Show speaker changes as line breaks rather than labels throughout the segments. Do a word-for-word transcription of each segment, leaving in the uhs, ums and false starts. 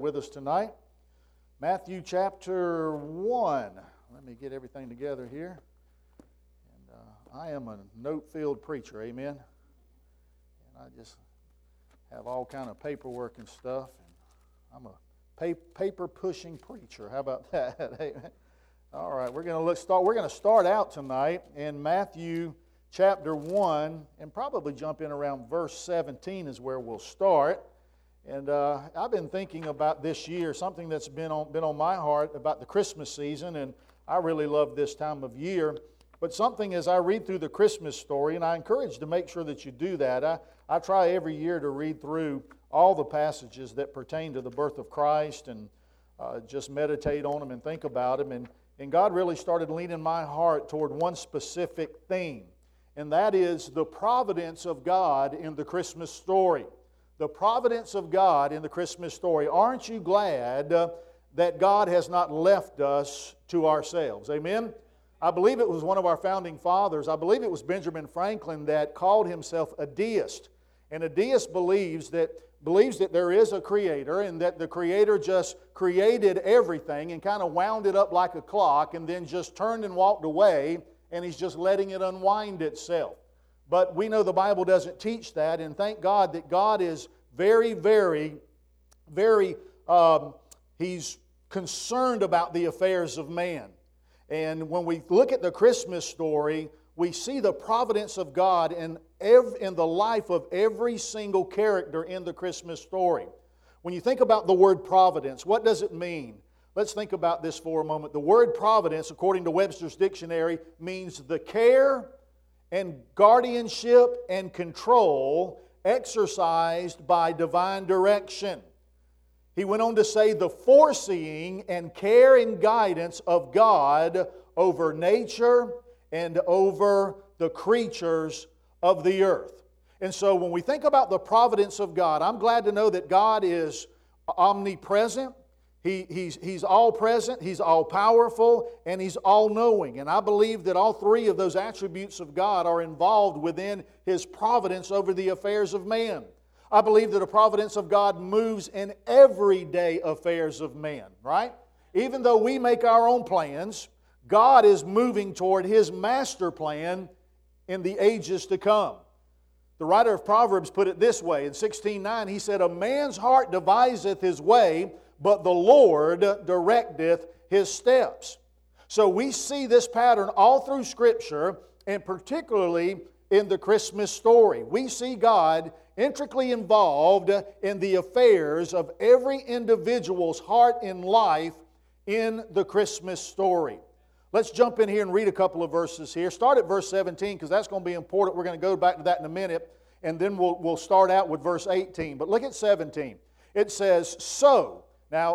with us tonight. Matthew chapter one. Let me get everything together here. And uh, I am a note-filled preacher, amen. And I just have all kind of paperwork and stuff. And I'm a paper-pushing preacher. How about that? Amen. All right, we're going to look start. We're going to start out tonight in Matthew chapter one, and probably jump in around verse seventeen is where we'll start. And uh, I've been thinking about this year, something that's been on been on my heart about the Christmas season, and I really love this time of year. But something as I read through the Christmas story, and I encourage to make sure that you do that. I, I try every year to read through all the passages that pertain to the birth of Christ and uh, just meditate on them and think about them. And, and God really started leaning my heart toward one specific theme, and that is the providence of God in the Christmas story. The providence of God in the Christmas story. Aren't you glad uh, that God has not left us to ourselves? Amen? I believe it was one of our founding fathers, I believe it was Benjamin Franklin, that called himself a deist. And a deist believes that believes that there is a creator and that the creator just created everything and kind of wound it up like a clock and then just turned and walked away, and he's just letting it unwind itself. But we know the Bible doesn't teach that, and thank God that God is very, very, very, um, He's concerned about the affairs of man. And when we look at the Christmas story, we see the providence of God in, every, in the life of every single character in the Christmas story. When you think about the word providence, what does it mean? Let's think about this for a moment. The word providence, according to Webster's dictionary, means the care and guardianship and control exercised by divine direction. He went on to say the foreseeing and care and guidance of God over nature and over the creatures of the earth. And so when we think about the providence of God, I'm glad to know that God is omnipresent. He, he's, he's all-present, He's all-powerful, and He's all-knowing. And I believe that all three of those attributes of God are involved within His providence over the affairs of man. I believe that the providence of God moves in everyday affairs of man, right? Even though we make our own plans, God is moving toward His master plan in the ages to come. The writer of Proverbs put it this way. In sixteen nine, he said, "A man's heart deviseth his way, but the Lord directeth his steps." So we see this pattern all through Scripture, and particularly in the Christmas story. We see God intricately involved in the affairs of every individual's heart and life in the Christmas story. Let's jump in here and read a couple of verses here. Start at verse seventeen, because that's going to be important. We're going to go back to that in a minute, and then we'll, we'll start out with verse eighteen. But look at seventeen. It says, "So..." Now,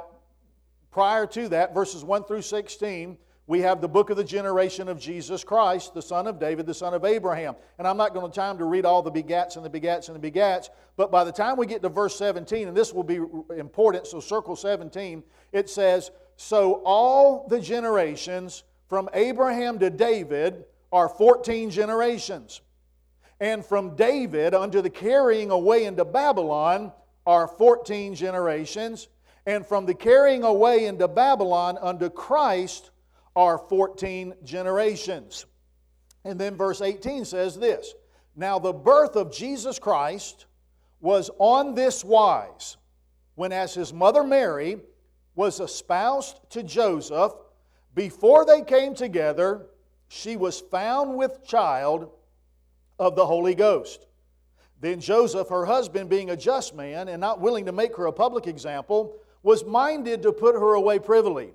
prior to that, verses one through sixteen, we have the book of the generation of Jesus Christ, the son of David, the son of Abraham. And I'm not going to have time to read all the begats and the begats and the begats, but by the time we get to verse seventeen, and this will be important, so circle seventeen, it says, "So all the generations from Abraham to David are fourteen generations. And from David unto the carrying away into Babylon are fourteen generations. And from the carrying away into Babylon unto Christ are fourteen generations." And then verse eighteen says this, "Now the birth of Jesus Christ was on this wise, when as His mother Mary was espoused to Joseph, before they came together, she was found with child of the Holy Ghost. Then Joseph, her husband, being a just man, and not willing to make her a public example, was minded to put her away privily.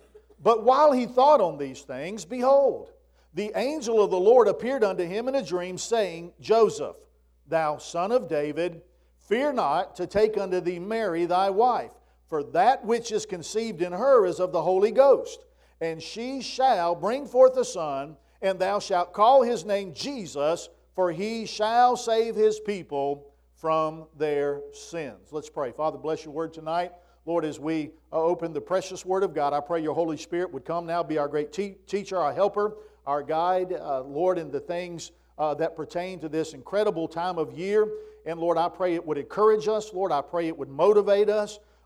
But while he thought on these things, behold, the angel of the Lord appeared unto him in a dream, saying, Joseph, thou son of David, fear not to take unto thee Mary thy wife, for that which is conceived in her is of the Holy Ghost. And she shall bring forth a son, and thou shalt call his name Jesus, for he shall save his people from their sins." Let's pray. Father, bless your word tonight. Lord, as we open the precious Word of God, I pray your Holy Spirit would come now, be our great te- teacher, our helper, our guide, uh, Lord, in the things uh, that pertain to this incredible time of year. And Lord, I pray it would encourage us. Lord, I pray it would motivate us.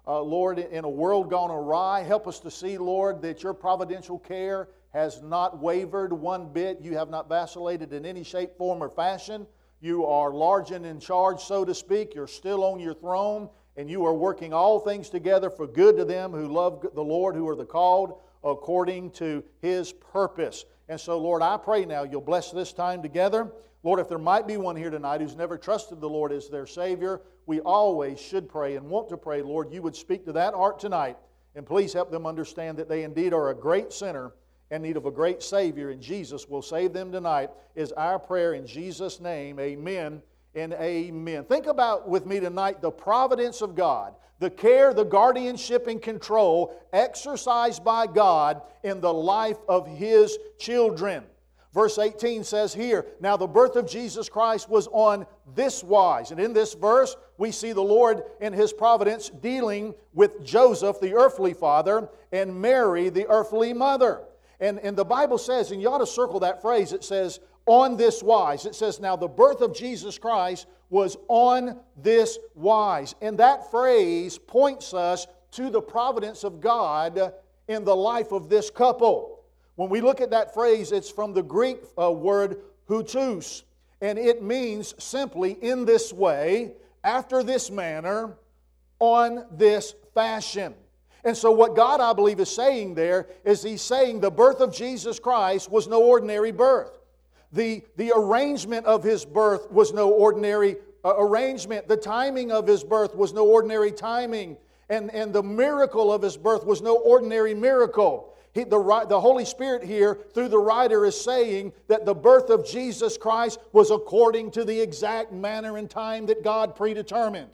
uh, Lord, in a world gone awry. Help us to see, Lord, that your providential care has not wavered one bit. You have not vacillated in any shape, form, or fashion. You are large and in charge, so to speak. You're still on your throne, and you are working all things together for good to them who love the Lord, who are the called according to His purpose. And so, Lord, I pray now you'll bless this time together. Lord, if there might be one here tonight who's never trusted the Lord as their Savior, we always should pray and want to pray, Lord, you would speak to that heart tonight, and please help them understand that they indeed are a great sinner in need of a great Savior, and Jesus will save them tonight, is our prayer in Jesus' name. Amen and amen. Think about with me tonight the providence of God, the care, the guardianship, and control exercised by God in the life of His children. Verse eighteen says here, now the birth of Jesus Christ was on this wise. And in this verse, we see the Lord in His providence dealing with Joseph, the earthly father, and Mary, the earthly mother. And, and the Bible says, and you ought to circle that phrase, it says, on this wise. It says, now the birth of Jesus Christ was on this wise. And that phrase points us to the providence of God in the life of this couple. When we look at that phrase, it's from the Greek uh, word hutus, and it means simply in this way, after this manner, on this fashion. And so what God, I believe, is saying there is He's saying the birth of Jesus Christ was no ordinary birth. The, the arrangement of His birth was no ordinary uh, arrangement. The timing of His birth was no ordinary timing. And, and the miracle of His birth was no ordinary miracle. He, the, the Holy Spirit here, through the writer, is saying that the birth of Jesus Christ was according to the exact manner and time that God predetermined.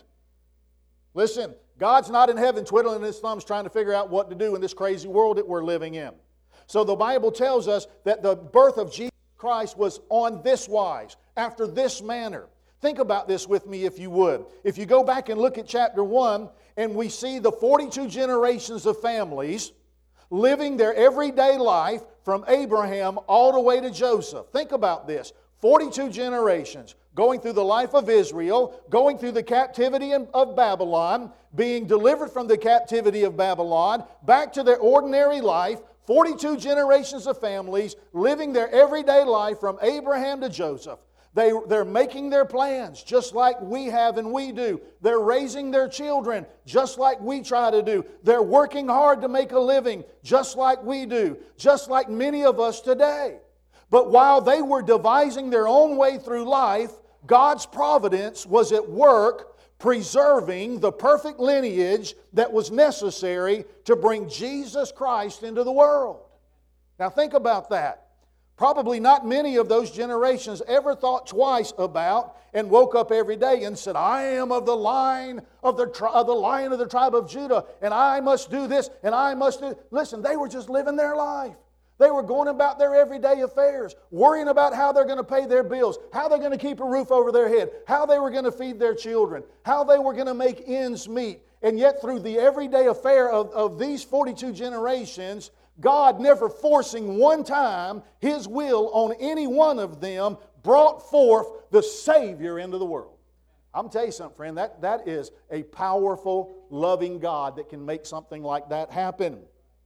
Listen, God's not in heaven twiddling His thumbs trying to figure out what to do in this crazy world that we're living in. So the Bible tells us that the birth of Jesus Christ was on this wise, after this manner. Think about this with me if you would. If you go back and look at chapter one, and we see the forty-two generations of families living their everyday life from Abraham all the way to Joseph. Think about this. forty-two generations going through the life of Israel, going through the captivity of Babylon, being delivered from the captivity of Babylon, back to their ordinary life, forty-two generations of families living their everyday life from Abraham to Joseph. They, they're making their plans just like we have and we do. They're raising their children just like we try to do. They're working hard to make a living just like we do, just like many of us today. But while they were devising their own way through life, God's providence was at work preserving the perfect lineage that was necessary to bring Jesus Christ into the world. Now think about that. Probably not many of those generations ever thought twice about and woke up every day and said, I am of the line of the, tri- of the lion of the tribe of Judah, and I must do this, and I must do... Listen, they were just living their life. They were going about their everyday affairs, worrying about how they're going to pay their bills, how they're going to keep a roof over their head, how they were going to feed their children, how they were going to make ends meet. And yet through the everyday affair of, of these forty-two generations, God, never forcing one time His will on any one of them, brought forth the Savior into the world. I'm telling you something, friend, that, that is a powerful, loving God that can make something like that happen.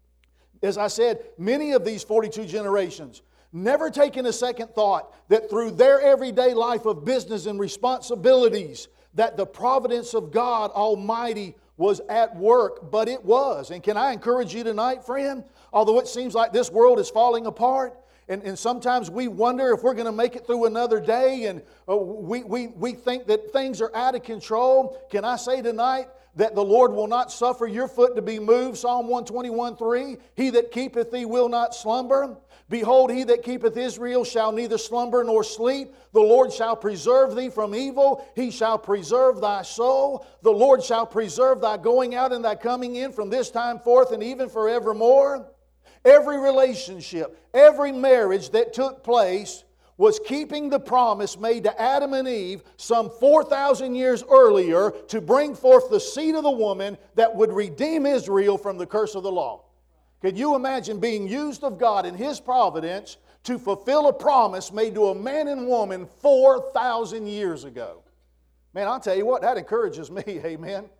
As I said, many of these forty-two generations never taken a second thought that through their everyday life of business and responsibilities, that the providence of God Almighty was at work, but it was. And can I encourage you tonight, friend? Although it seems like this world is falling apart, and, and sometimes we wonder if we're going to make it through another day, and uh, we, we, we think that things are out of control. Can I say tonight that the Lord will not suffer your foot to be moved? Psalm one twenty-one three, He that keepeth thee will not slumber. Behold, he that keepeth Israel shall neither slumber nor sleep. The Lord shall preserve thee from evil. He shall preserve thy soul. The Lord shall preserve thy going out and thy coming in from this time forth and even forevermore. Every relationship, every marriage that took place was keeping the promise made to Adam and Eve some four thousand years earlier to bring forth the seed of the woman that would redeem Israel from the curse of the law. Can you imagine being used of God in His providence to fulfill a promise made to a man and woman four thousand years ago? Man, I'll tell you what, that encourages me, amen.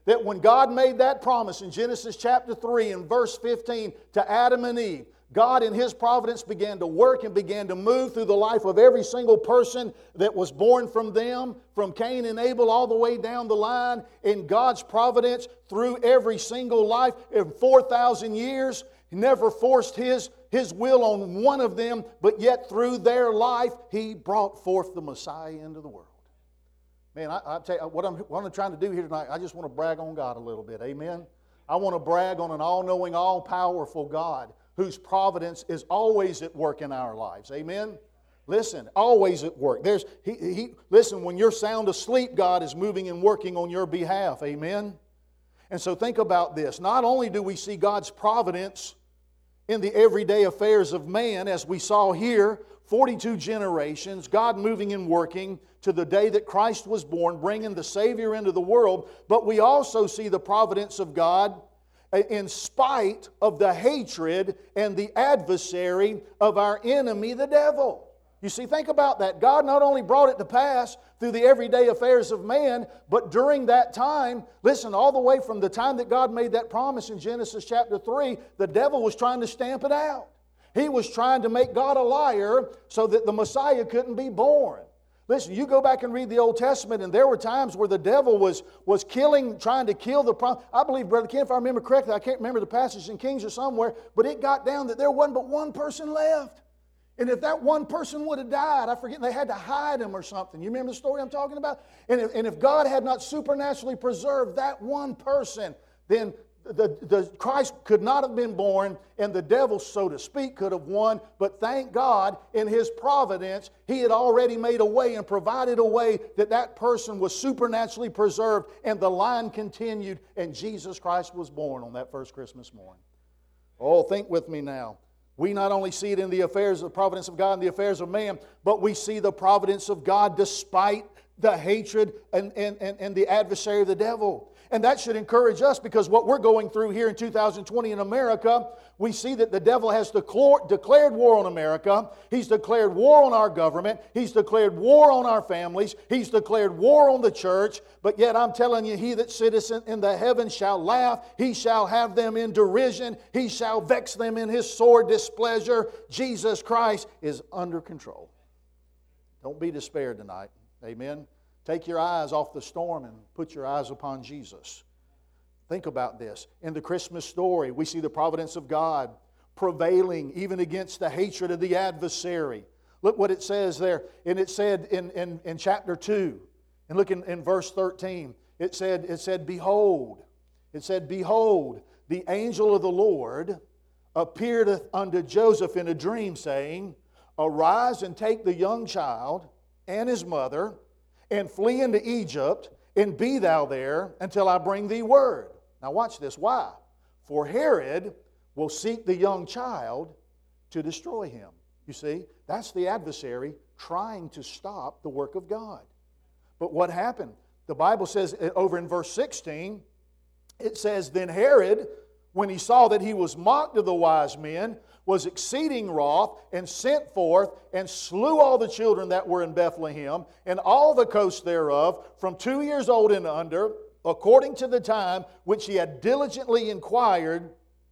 that when God made that promise in Genesis chapter three and verse fifteen to Adam and Eve, God in His providence began to work and began to move through the life of every single person that was born from them, from Cain and Abel all the way down the line, in God's providence through every single life in four thousand years. He never forced His, His will on one of them, but yet through their life He brought forth the Messiah into the world. Man, I, I tell you, what I'm, what I'm trying to do here tonight, I just want to brag on God a little bit. Amen? I want to brag on an all-knowing, all-powerful God whose providence is always at work in our lives. Amen? Listen, always at work. There's he, he listen, when you're sound asleep, God is moving and working on your behalf. Amen? And so think about this. Not only do we see God's providence in the everyday affairs of man, as we saw here, forty-two generations, God moving and working to the day that Christ was born, bringing the Savior into the world, but we also see the providence of God in spite of the hatred and the adversary of our enemy, the devil. You see, think about that. God not only brought it to pass through the everyday affairs of man, but during that time, listen, all the way from the time that God made that promise in Genesis chapter three, the devil was trying to stamp it out. He was trying to make God a liar so that the Messiah couldn't be born. Listen, you go back and read the Old Testament, and there were times where the devil was, was killing, trying to kill the prophet. I believe, Brother Ken, if I remember correctly, I can't remember the passage in Kings or somewhere, but it got down that there wasn't but one person left. And if that one person would have died, I forget, they had to hide him or something. You remember the story I'm talking about? And if, and if God had not supernaturally preserved that one person, then The, the Christ could not have been born, and the devil, so to speak, could have won. But thank God, in His providence, He had already made a way and provided a way that that person was supernaturally preserved, and the line continued, and Jesus Christ was born on that first Christmas morning. Oh, think with me now. We not only see it in the affairs of the providence of God and the affairs of man, but we see the providence of God despite the hatred and, and, and, and the adversary of the devil. And that should encourage us, because what we're going through here in two thousand twenty in America, we see that the devil has declared war on America. He's declared war on our government. He's declared war on our families. He's declared war on the church. But yet I'm telling you, he that sitteth in the heavens shall laugh. He shall have them in derision. He shall vex them in His sore displeasure. Jesus Christ is under control. Don't be despaired tonight. Amen. Take your eyes off the storm and put your eyes upon Jesus. Think about this. In the Christmas story, we see the providence of God prevailing even against the hatred of the adversary. Look what it says there. And it said in, in, in chapter two, and look in, in verse thirteen, it said, it said, Behold, it said, Behold, the angel of the Lord appeared unto Joseph in a dream, saying, Arise and take the young child and his mother, and flee into Egypt, and be thou there until I bring thee word. Now watch this. Why? For Herod will seek the young child to destroy him. You see, that's the adversary trying to stop the work of God. But what happened? The Bible says over in verse sixteen, it says, Then Herod, when he saw that he was mocked of the wise men, was exceeding wroth, and sent forth, and slew all the children that were in Bethlehem, and all the coast thereof, from two years old and under, according to the time which he had diligently inquired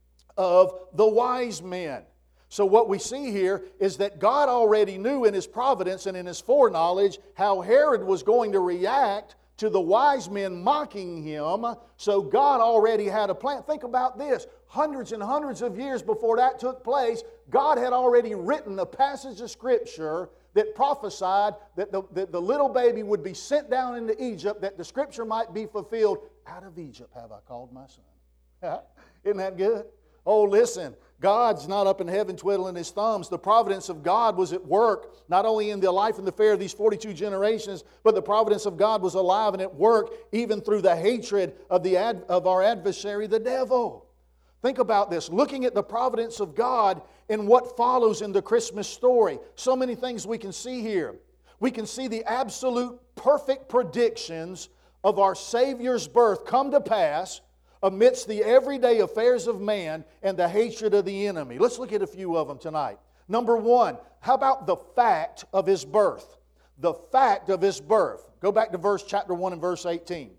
of the wise men. So what we see here is that God already knew in His providence and in His foreknowledge how Herod was going to react to the wise men mocking him. So God already had a plan. Think about this. Hundreds and hundreds of years before that took place, God had already written a passage of Scripture that prophesied that the, that the little baby would be sent down into Egypt, that the Scripture might be fulfilled. Out of Egypt have I called my son. Isn't that good? Oh, listen. God's not up in heaven twiddling His thumbs. The providence of God was at work, not only in the life and the fare of these forty-two generations, but the providence of God was alive and at work even through the hatred of, the ad, of our adversary, the devil. Think about this. Looking at the providence of God in what follows in the Christmas story. So many things we can see here. We can see the absolute perfect predictions of our Savior's birth come to pass amidst the everyday affairs of man and the hatred of the enemy. Let's look at a few of them tonight. Number one, how about the fact of His birth? The fact of His birth. Go back to verse chapter one and verse eighteen.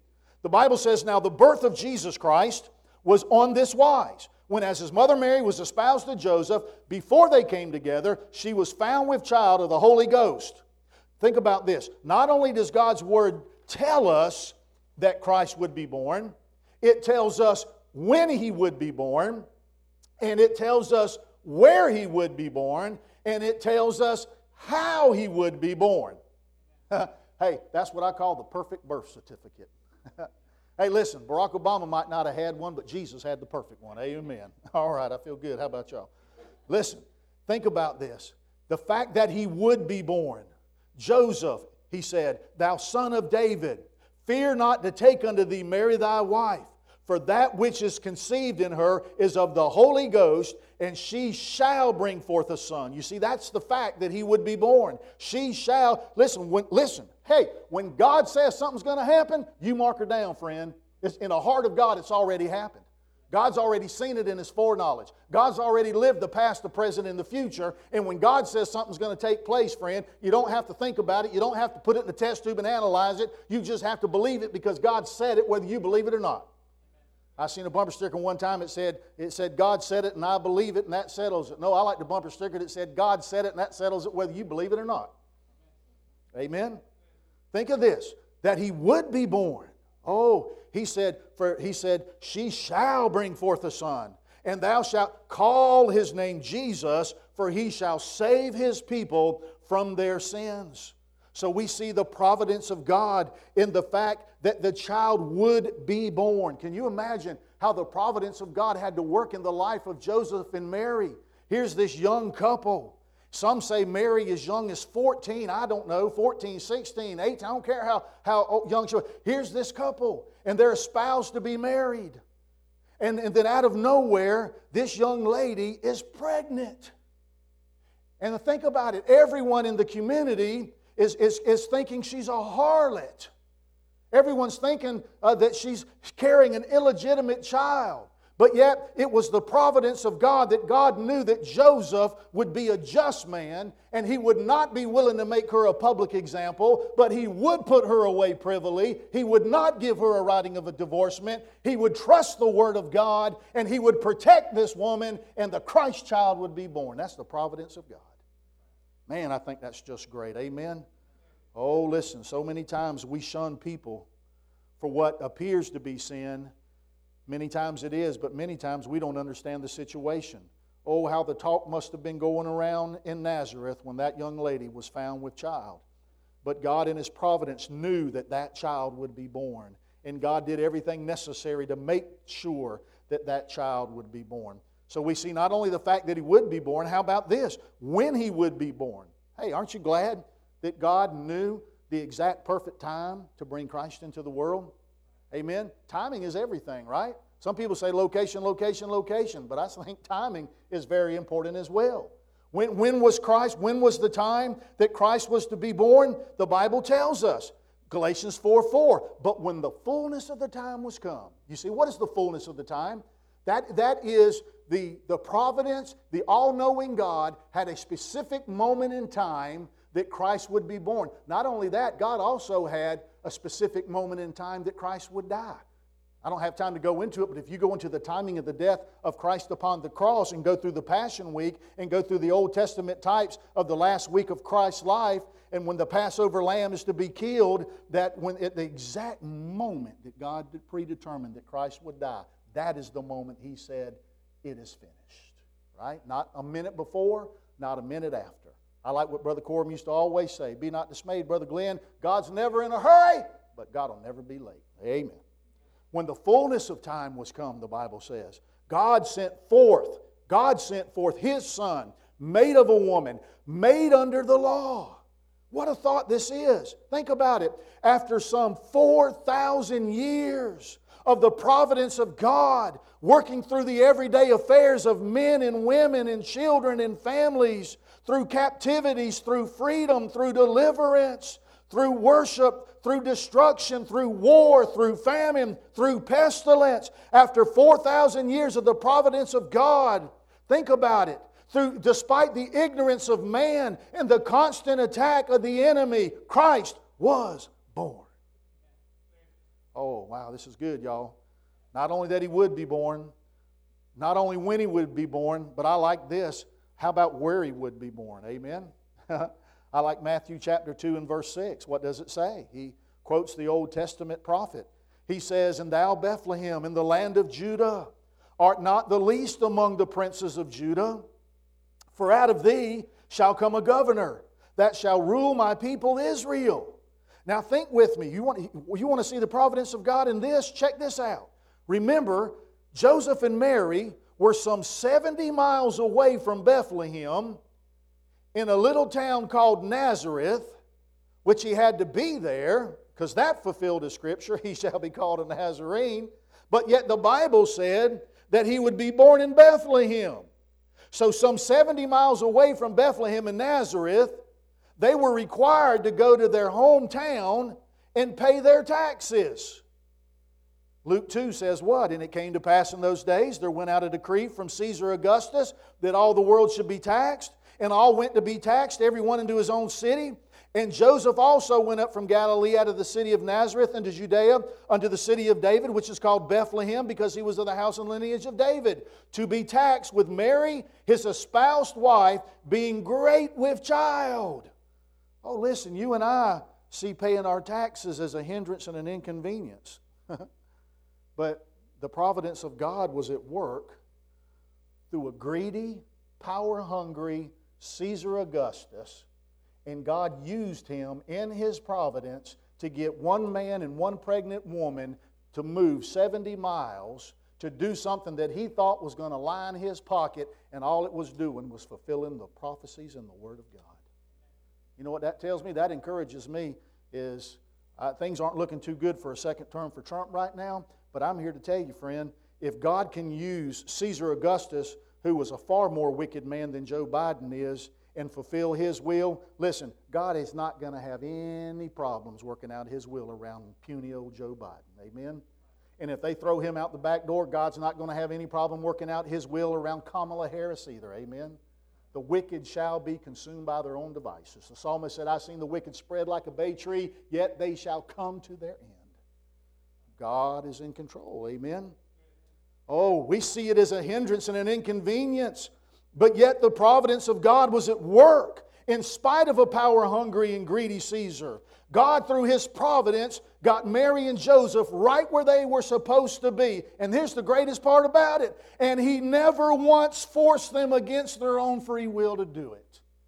The Bible says, now the birth of Jesus Christ was on this wise. When as his mother Mary was espoused to Joseph, before they came together, she was found with child of the Holy Ghost. Think about this. Not only does God's Word tell us that Christ would be born, it tells us when He would be born, and it tells us where He would be born, and it tells us how He would be born. Hey, that's what I call the perfect birth certificate. Hey, listen, Barack Obama might not have had one, but Jesus had the perfect one. Amen. All right, I feel good. How about y'all? Listen, think about this. The fact that He would be born. Joseph, he said, thou son of David, fear not to take unto thee Mary thy wife, for that which is conceived in her is of the Holy Ghost, and she shall bring forth a son. You see, that's the fact that He would be born. She shall, listen, when, listen, hey, when God says something's going to happen, you mark her down, friend. It's, in the heart of God, it's already happened. God's already seen it in His foreknowledge. God's already lived the past, the present, and the future. And when God says something's going to take place, friend, you don't have to think about it. You don't have to put it in the test tube and analyze it. You just have to believe it because God said it whether you believe it or not. I seen a bumper sticker one time. It said, it said, God said it and I believe it and that settles it. No, I like the bumper sticker that said, God said it and that settles it whether you believe it or not. Amen? Think of this, that He would be born. Oh, He said, for He said, she shall bring forth a son, and thou shalt call His name Jesus, for He shall save His people from their sins. So we see the providence of God in the fact that the child would be born. Can you imagine how the providence of God had to work in the life of Joseph and Mary? Here's this young couple. Some say Mary as young as fourteen. I don't know, fourteen, sixteen, eighteen. I don't care how, how young she was. Here's this couple, and they're espoused to be married. And, and then out of nowhere, this young lady is pregnant. And think about it. Everyone in the community is, is, is thinking she's a harlot. Everyone's thinking uh, that she's carrying an illegitimate child. But yet, it was the providence of God that God knew that Joseph would be a just man, and he would not be willing to make her a public example, but he would put her away privily. He would not give her a writing of a divorcement. He would trust the Word of God, and he would protect this woman, and the Christ child would be born. That's the providence of God. Man, I think that's just great. Amen? Oh, listen, so many times we shun people for what appears to be sin. Many times it is, but many times we don't understand the situation. Oh, how the talk must have been going around in Nazareth when that young lady was found with child. But God in His providence knew that that child would be born. And God did everything necessary to make sure that that child would be born. So we see not only the fact that He would be born, how about this? When He would be born. Hey, aren't you glad that God knew the exact perfect time to bring Christ into the world? Amen? Timing is everything, right? Some people say location, location, location, but I think timing is very important as well. When, when was Christ, when was the time that Christ was to be born? The Bible tells us, Galatians four four, but when the fullness of the time was come. You see, what is the fullness of the time? That, that is the, the providence, the all-knowing God had a specific moment in time that Christ would be born. Not only that, God also had a specific moment in time that Christ would die. I don't have time to go into it, but if you go into the timing of the death of Christ upon the cross and go through the Passion Week and go through the Old Testament types of the last week of Christ's life, and when the Passover lamb is to be killed, that when at the exact moment that God predetermined that Christ would die, that is the moment He said, it is finished. Right? Not a minute before, not a minute after. I like what Brother Coram used to always say, be not dismayed, Brother Glenn, God's never in a hurry, but God will never be late. Amen. When the fullness of time was come, the Bible says, God sent forth, God sent forth His Son, made of a woman, made under the law. What a thought this is. Think about it. After some four thousand years of the providence of God working through the everyday affairs of men and women and children and families, through captivities, through freedom, through deliverance, through worship, through destruction, through war, through famine, through pestilence. After four thousand years of the providence of God, think about it. Through, despite the ignorance of man and the constant attack of the enemy, Christ was born. Oh, wow, this is good, y'all. Not only that He would be born, not only when He would be born, but I like this. How about where He would be born? Amen? I like Matthew chapter two and verse six. What does it say? He quotes the Old Testament prophet. He says, "And thou, Bethlehem, in the land of Judah, art not the least among the princes of Judah. For out of thee shall come a governor that shall rule my people Israel." Now think with me. You want, you want to see the providence of God in this? Check this out. Remember, Joseph and Mary were some seventy miles away from Bethlehem in a little town called Nazareth, which He had to be there, because that fulfilled the Scripture, He shall be called a Nazarene. But yet the Bible said that He would be born in Bethlehem. So some seventy miles away from Bethlehem and Nazareth, they were required to go to their hometown and pay their taxes. Luke two says what? "And it came to pass in those days, there went out a decree from Caesar Augustus that all the world should be taxed. And all went to be taxed, every one into his own city. And Joseph also went up from Galilee out of the city of Nazareth into Judea, unto the city of David, which is called Bethlehem, because he was of the house and lineage of David, to be taxed with Mary, his espoused wife, being great with child." Oh, listen, you and I see paying our taxes as a hindrance and an inconvenience. But the providence of God was at work through a greedy, power-hungry Caesar Augustus. And God used him in His providence to get one man and one pregnant woman to move seventy miles to do something that he thought was going to line his pocket, and all it was doing was fulfilling the prophecies and the Word of God. You know what that tells me? That encourages me is uh, things aren't looking too good for a second term for Trump right now, but I'm here to tell you, friend, if God can use Caesar Augustus, who was a far more wicked man than Joe Biden is, and fulfill His will, listen, God is not going to have any problems working out His will around puny old Joe Biden. Amen? And if they throw him out the back door, God's not going to have any problem working out His will around Kamala Harris either. Amen? The wicked shall be consumed by their own devices. The psalmist said, "I've seen the wicked spread like a bay tree, yet they shall come to their end." God is in control. Amen? Oh, we see it as a hindrance and an inconvenience. But yet the providence of God was at work in spite of a power-hungry and greedy Caesar. God, through His providence, got Mary and Joseph right where they were supposed to be. And here's the greatest part about it. And He never once forced them against their own free will to do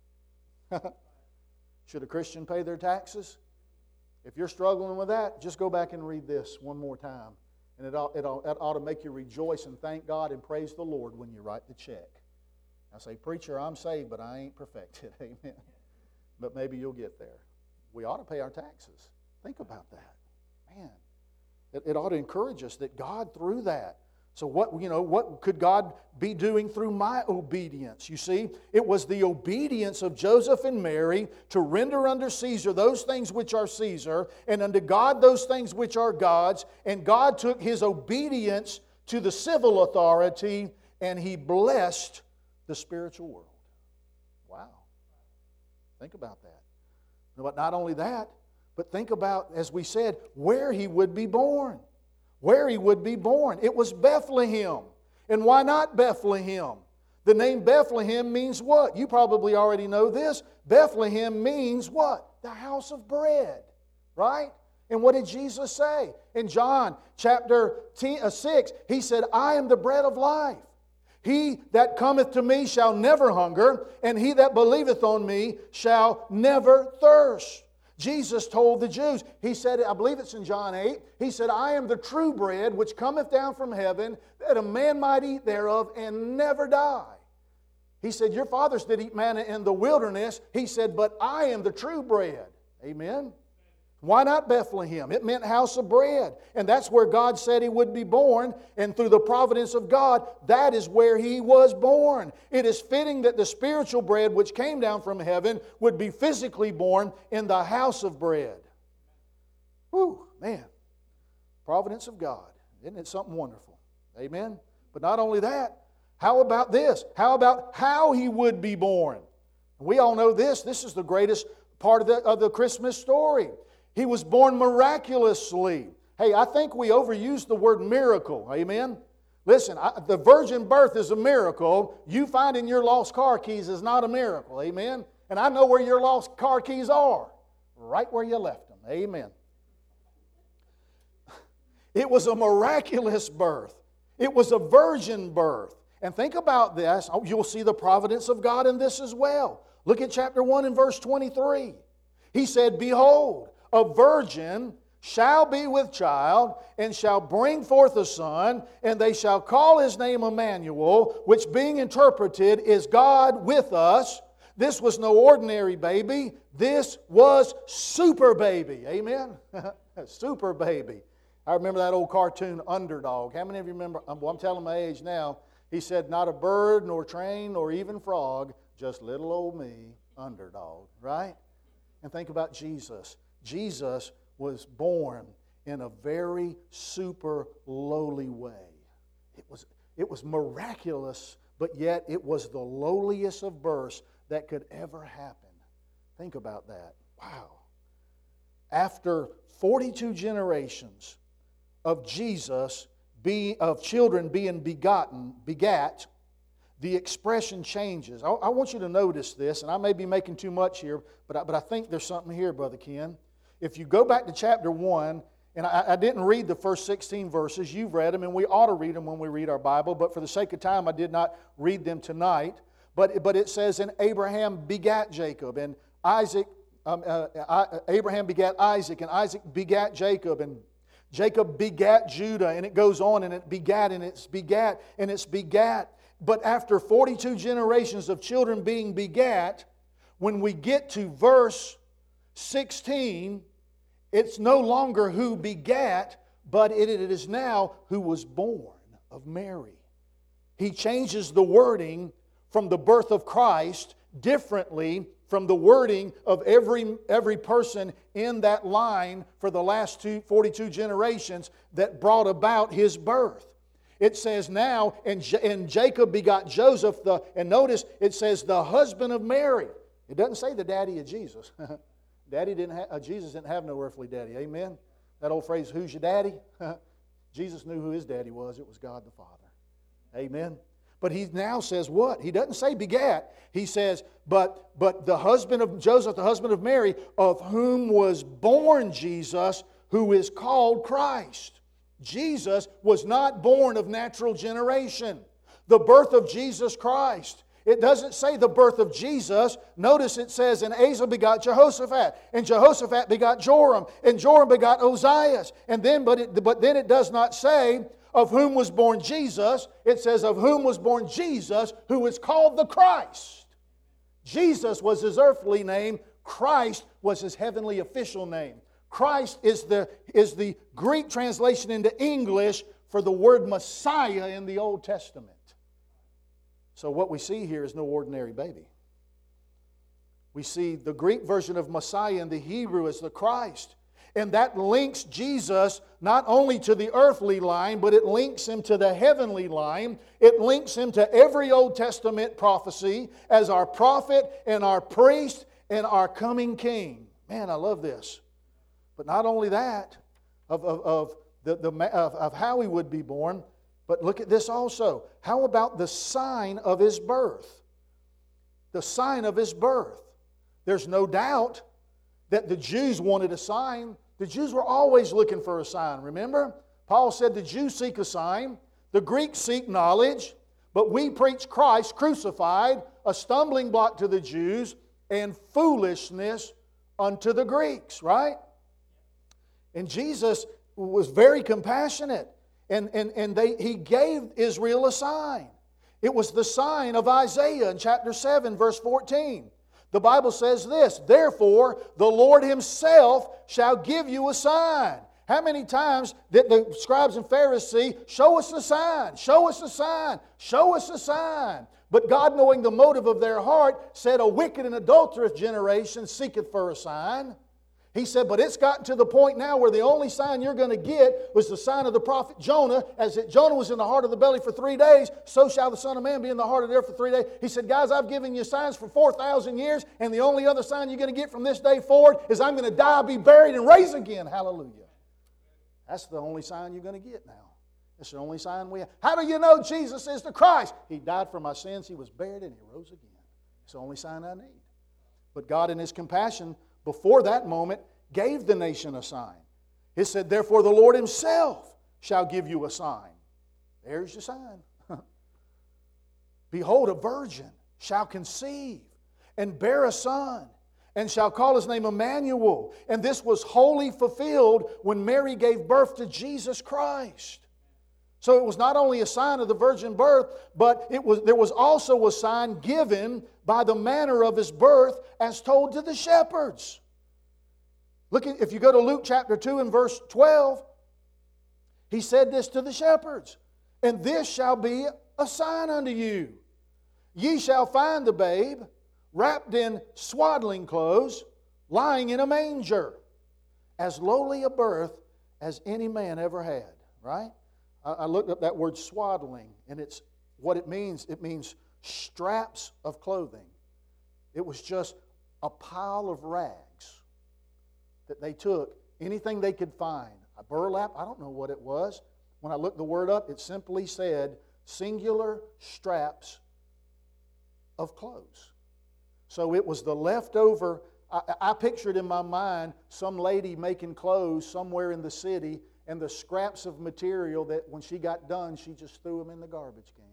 it. Should a Christian pay their taxes? If you're struggling with that, just go back and read this one more time. And it ought, it ought, it ought to make you rejoice and thank God and praise the Lord when you write the check. I say, "Preacher, I'm saved, but I ain't perfected." Amen. But maybe you'll get there. We ought to pay our taxes. Think about that. Man, it, it ought to encourage us that God, through that. So what, you know, what could God be doing through my obedience? You see, it was the obedience of Joseph and Mary to render unto Caesar those things which are Caesar, and unto God those things which are God's. And God took His obedience to the civil authority, and He blessed the spiritual world. Wow. Think about that. But not only that, but think about, as we said, where He would be born. Where He would be born. It was Bethlehem. And why not Bethlehem? The name Bethlehem means what? You probably already know this. Bethlehem means what? The house of bread. Right? And what did Jesus say? In John chapter six, He said, "I am the bread of life. He that cometh to me shall never hunger, and he that believeth on me shall never thirst." Jesus told the Jews, He said, I believe it's in John eight, He said, "I am the true bread which cometh down from heaven, that a man might eat thereof and never die." He said, "Your fathers did eat manna in the wilderness." He said, "But I am the true bread." Amen? Why not Bethlehem? It meant house of bread. And that's where God said He would be born. And through the providence of God, that is where He was born. It is fitting that the spiritual bread which came down from heaven would be physically born in the house of bread. Whew, man. Providence of God. Isn't it something wonderful? Amen? But not only that, how about this? How about how He would be born? We all know this. This is the greatest part of the, of the Christmas story. He was born miraculously. Hey, I think we overuse the word miracle. Amen? Listen, I, the virgin birth is a miracle. You finding your lost car keys is not a miracle. Amen? And I know where your lost car keys are. Right where you left them. Amen. It was a miraculous birth. It was a virgin birth. And think about this. You'll see the providence of God in this as well. Look at chapter one and verse twenty-three. He said, Behold, a virgin shall be with child, and shall bring forth a son, and they shall call his name Emmanuel, which being interpreted is God with us. This was no ordinary baby. This was super baby. Amen? Super baby. I remember that old cartoon, Underdog. How many of you remember? Well, I'm telling my age now. He said, not a bird, nor train, nor even frog, just little old me, underdog. Right? And think about Jesus. Jesus was born in a very super lowly way. It was, it was miraculous, but yet it was the lowliest of births that could ever happen. Think about that. Wow. After forty-two generations of Jesus, be, of children being begotten, begat, the expression changes. I, I want you to notice this, and I may be making too much here, but I, but I think there's something here, Brother Ken. If you go back to chapter one, and I, I didn't read the first sixteen verses, you've read them, and we ought to read them when we read our Bible, but for the sake of time, I did not read them tonight. But, but it says, and Abraham begat Jacob, and Isaac, um, uh, I, Abraham begat Isaac, and Isaac begat Jacob, and Jacob begat Judah, and it goes on, and it begat, and it's begat, and it's begat. But after forty-two generations of children being begat, when we get to verse sixteen, it's no longer who begat, but it, it is now who was born of Mary. He changes the wording from the birth of Christ differently from the wording of every, every person in that line for the last two, forty-two generations that brought about His birth. It says now, and, J- and Jacob begot Joseph, the, and notice it says the husband of Mary. It doesn't say the daddy of Jesus. Daddy didn't ha- uh, Jesus didn't have no earthly daddy. Amen? That old phrase, who's your daddy? Jesus knew who His daddy was. It was God the Father. Amen? But He now says what? He doesn't say begat. He says, but, but the husband of Joseph, the husband of Mary, of whom was born Jesus, who is called Christ. Jesus was not born of natural generation. The birth of Jesus Christ. It doesn't say the birth of Jesus. Notice it says, and Asa begot Jehoshaphat, and Jehoshaphat begot Joram, and Joram begot Ozias. And then, but, it, but then it does not say of whom was born Jesus. It says of whom was born Jesus, who is called the Christ. Jesus was His earthly name. Christ was His heavenly official name. Christ is the, is the Greek translation into English for the word Messiah in the Old Testament. So what we see here is no ordinary baby. We see the Greek version of Messiah in the Hebrew as the Christ. And that links Jesus not only to the earthly line, but it links Him to the heavenly line. It links Him to every Old Testament prophecy as our prophet and our priest and our coming King. Man, I love this. But not only that, of, of, of, the, the, of, of how He would be born, but look at this also. How about the sign of His birth? The sign of His birth. There's no doubt that the Jews wanted a sign. The Jews were always looking for a sign, remember? Paul said the Jews seek a sign, the Greeks seek knowledge, but we preach Christ crucified, a stumbling block to the Jews, and foolishness unto the Greeks, right? And Jesus was very compassionate, and, and, and they, He gave Israel a sign. It was the sign of Isaiah in chapter seven, verse fourteen. The Bible says this, therefore the Lord Himself shall give you a sign. How many times did the scribes and Pharisees show us a sign, show us a sign, show us a sign? But God, knowing the motive of their heart, said, a wicked and adulterous generation seeketh for a sign. He said, but it's gotten to the point now where the only sign you're going to get was the sign of the prophet Jonah. As it, Jonah was in the heart of the belly for three days, so shall the Son of Man be in the heart of the earth for three days. He said, guys, I've given you signs for four thousand years, and the only other sign you're going to get from this day forward is I'm going to die, be buried, and raise again. Hallelujah. That's the only sign you're going to get now. It's the only sign we have. How do you know Jesus is the Christ? He died for my sins, He was buried, and He rose again. It's the only sign I need. But God in His compassion, before that moment, gave the nation a sign. He said, therefore the Lord Himself shall give you a sign. There's your sign. Behold, a virgin shall conceive and bear a son, and shall call His name Emmanuel. And this was wholly fulfilled when Mary gave birth to Jesus Christ. So it was not only a sign of the virgin birth, but it was, there was also a sign given by the manner of His birth as told to the shepherds. Look at, if you go to Luke chapter two and verse twelve, He said this to the shepherds. And this shall be a sign unto you. Ye shall find the babe wrapped in swaddling clothes, lying in a manger. As lowly a birth as any man ever had. Right? I looked up that word swaddling, and it's what it means. It means straps of clothing. It was just a pile of rags that they took, anything they could find. A burlap, I don't know what it was. When I looked the word up, it simply said singular straps of clothes. So it was the leftover. I, I pictured in my mind some lady making clothes somewhere in the city, and the scraps of material that when she got done, she just threw them in the garbage can.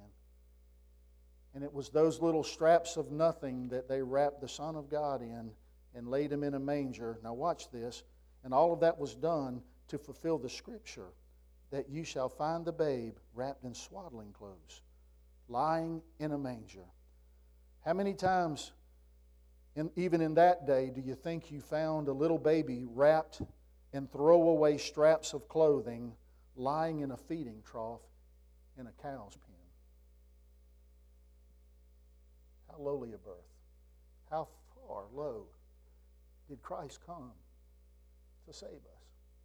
And it was those little straps of nothing that they wrapped the Son of God in and laid Him in a manger. Now watch this. And all of that was done to fulfill the Scripture that you shall find the babe wrapped in swaddling clothes, lying in a manger. How many times, in, even in that day, do you think you found a little baby wrapped in throwaway straps of clothing, lying in a feeding trough in a cow's pen? How lowly a birth. How far low did Christ come to save us?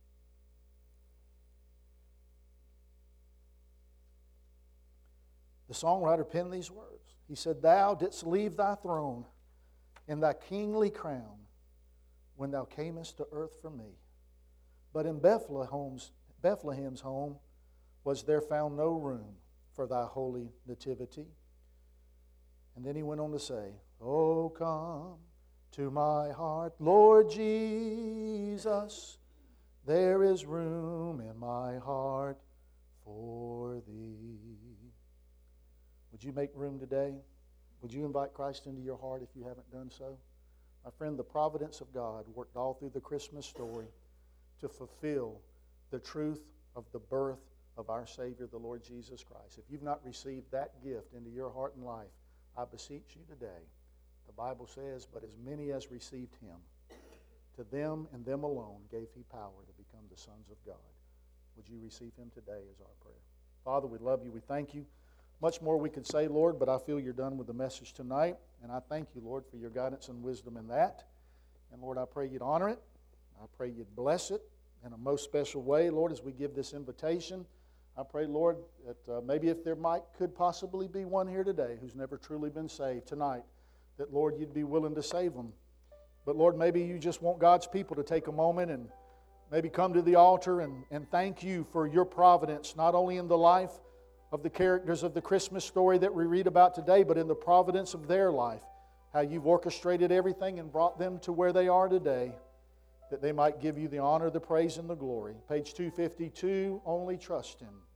The songwriter penned these words. He said, Thou didst leave Thy throne and Thy kingly crown when Thou camest to earth for me. But in Bethlehem's, Bethlehem's home was there found no room for Thy holy nativity. And then he went on to say, Oh, come to my heart, Lord Jesus, there is room in my heart for Thee. Would you make room today? Would you invite Christ into your heart if you haven't done so? My friend, the providence of God worked all through the Christmas story to fulfill the truth of the birth of our Savior, the Lord Jesus Christ. If you've not received that gift into your heart and life, I beseech you today. The Bible says, but as many as received Him, to them and them alone gave He power to become the sons of God. Would you receive Him today as our prayer? Father, we love You. We thank You. Much more we could say, Lord, but I feel You're done with the message tonight. And I thank You, Lord, for Your guidance and wisdom in that. And Lord, I pray You'd honor it. I pray You'd bless it in a most special way, Lord, as we give this invitation. I pray, Lord, that uh, maybe if there might, could possibly be one here today who's never truly been saved tonight, that, Lord, You'd be willing to save them. But, Lord, maybe You just want God's people to take a moment and maybe come to the altar and, and thank You for Your providence, not only in the life of the characters of the Christmas story that we read about today, but in the providence of their life, how You've orchestrated everything and brought them to where they are today, that they might give You the honor, the praise, and the glory. Page two fifty-two, only trust Him.